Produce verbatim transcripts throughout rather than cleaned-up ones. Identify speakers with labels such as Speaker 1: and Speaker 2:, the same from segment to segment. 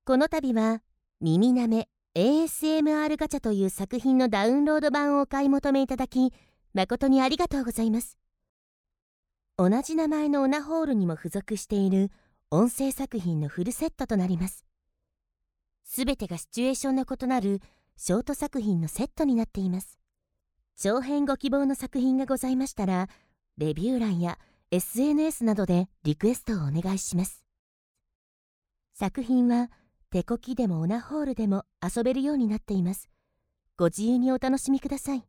Speaker 1: この度は耳なめ エーエスエムアール ガチャという作品のダウンロード版をお買い求めいただき誠にありがとうございます。同じ名前のオナホールにも付属している音声作品のフルセットとなります。すべてがシチュエーションの異なるショート作品のセットになっています。長編ご希望の作品がございましたら、レビュー欄や エスエヌエス などでリクエストをお願いします。作品は手こきでもオナホールでも遊べるようになっています。ご自由にお楽しみください。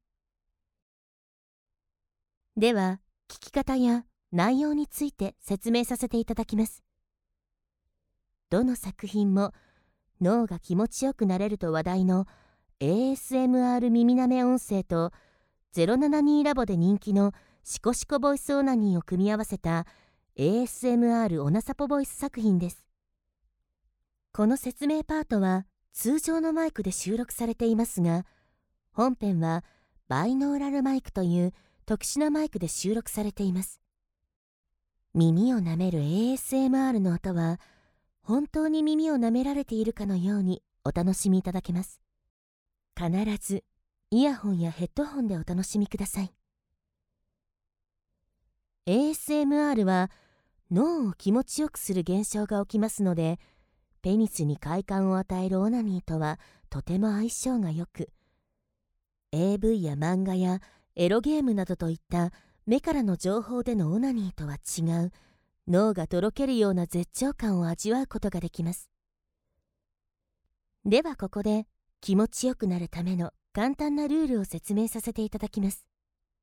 Speaker 1: では、聞き方や内容について説明させていただきます。どの作品も脳が気持ちよくなれると話題の エーエスエムアール 耳なめ音声とゼロななにラボで人気のシコシコボイスオナニーを組み合わせた エーエスエムアール オナサポボイス作品です。この説明パートは通常のマイクで収録されていますが、本編はバイノーラルマイクという特殊なマイクで収録されています。耳を舐める エーエスエムアール の音は本当に耳を舐められているかのようにお楽しみいただけます。必ずイヤホンやヘッドホンでお楽しみください。エーエスエムアール は脳を気持ちよくする現象が起きますので、ペニスに快感を与えるオナニーとはとても相性が良く、エーブイ や漫画やエロゲームなどといった目からの情報でのオナニーとは違う、脳がとろけるような絶頂感を味わうことができます。ではここで気持ちよくなるための簡単なルールを説明させていただきます。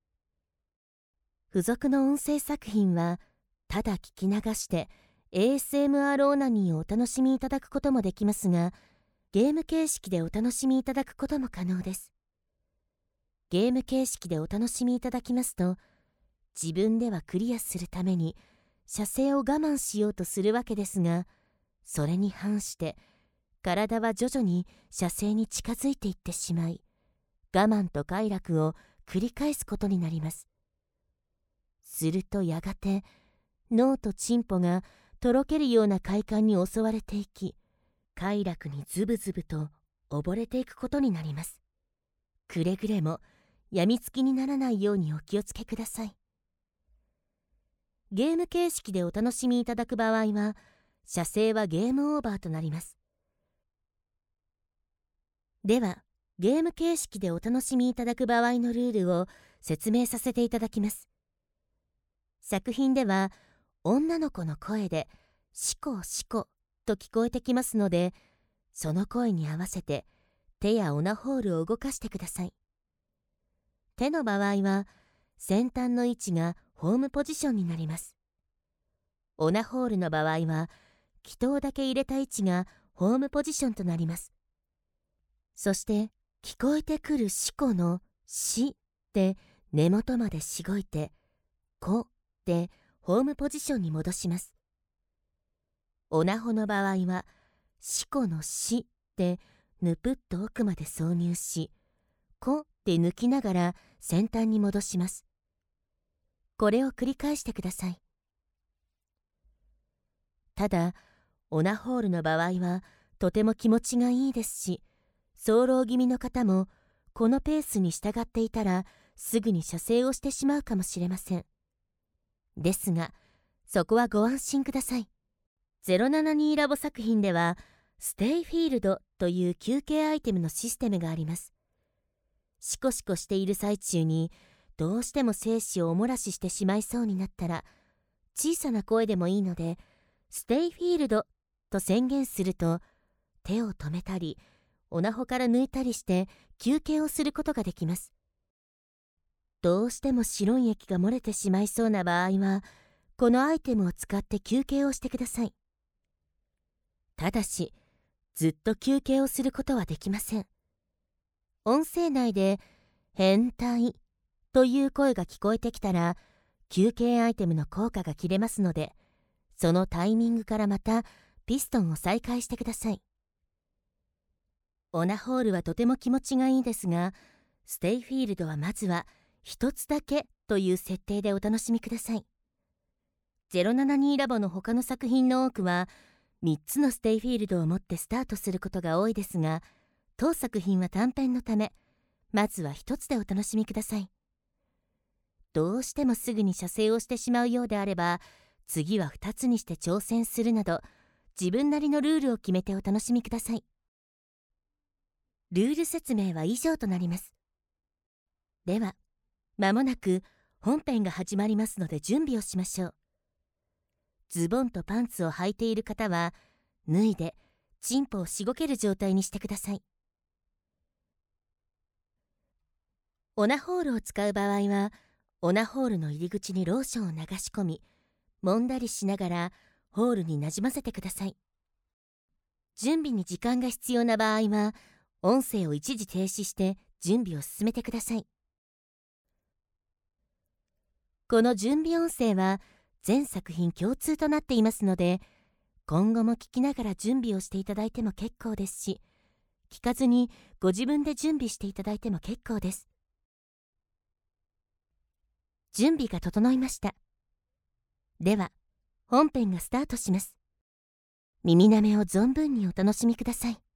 Speaker 1: 付属の音声作品はただ聞き流して エーエスエムアール オナニーをお楽しみいただくこともできますが、ゲーム形式でお楽しみいただくことも可能です。ゲーム形式でお楽しみいただきますと、自分ではクリアするために射精を我慢しようとするわけですが、それに反して体は徐々に射精に近づいていってしまい、我慢と快楽を繰り返すことになります。するとやがて脳とチンポがとろけるような快感に襲われていき、快楽にズブズブと溺れていくことになります。くれぐれもやみつきにならないようにお気をつけください。ゲーム形式でお楽しみいただく場合は、射精はゲームオーバーとなります。では、ゲーム形式でお楽しみいただく場合のルールを説明させていただきます。作品では、女の子の声でシコシコと聞こえてきますので、その声に合わせて手やオナホールを動かしてください。手の場合は、先端の位置がホームポジションになります。オナホールの場合は、気筒だけ入れた位置がホームポジションとなります。そして、聞こえてくるシコのシで根元までしごいて、コでホームポジションに戻します。オナホの場合は、シコのシでぬぷっと奥まで挿入し、コで抜きながら先端に戻します。これを繰り返してください。ただ、オナホールの場合はとても気持ちがいいですし、早漏気味の方もこのペースに従っていたらすぐに射精をしてしまうかもしれません。ですが、そこはご安心ください。ゼロななにラボ作品では、ステイフィールドという休憩アイテムのシステムがあります。シコシコしている最中に、どうしても精子をお漏らししてしまいそうになったら、小さな声でもいいので、ステイフィールドと宣言すると、手を止めたり、オナホから抜いたりして休憩をすることができます。どうしても白い液が漏れてしまいそうな場合は、このアイテムを使って休憩をしてください。ただし、ずっと休憩をすることはできません。音声内で、変態という声が聞こえてきたら、休憩アイテムの効果が切れますので、そのタイミングからまたピストンを再開してください。オナホールはとても気持ちがいいですが、ステイフィールドはまずは一つだけという設定でお楽しみください。ゼロななにラボの他の作品の多くは、 みっつのステイフィールドを持ってスタートすることが多いですが、当作品は短編のため、まずはひとつでお楽しみください。どうしてもすぐに写生をしてしまうようであれば、次はふたつにして挑戦するなど、自分なりのルールを決めてお楽しみください。ルール説明は以上となります。では、まもなく本編が始まりますので準備をしましょう。ズボンとパンツを履いている方は、脱いでチンポをしごける状態にしてください。オナホールを使う場合は、オナホールの入り口にローションを流し込み、揉んだりしながらホールになじませてください。準備に時間が必要な場合は、音声を一時停止して準備を進めてください。この準備音声は全作品共通となっていますので、今後も聞きながら準備をしていただいても結構ですし、聞かずにご自分で準備していただいても結構です。準備が整いました。では、本編がスタートします。耳なめを存分にお楽しみください。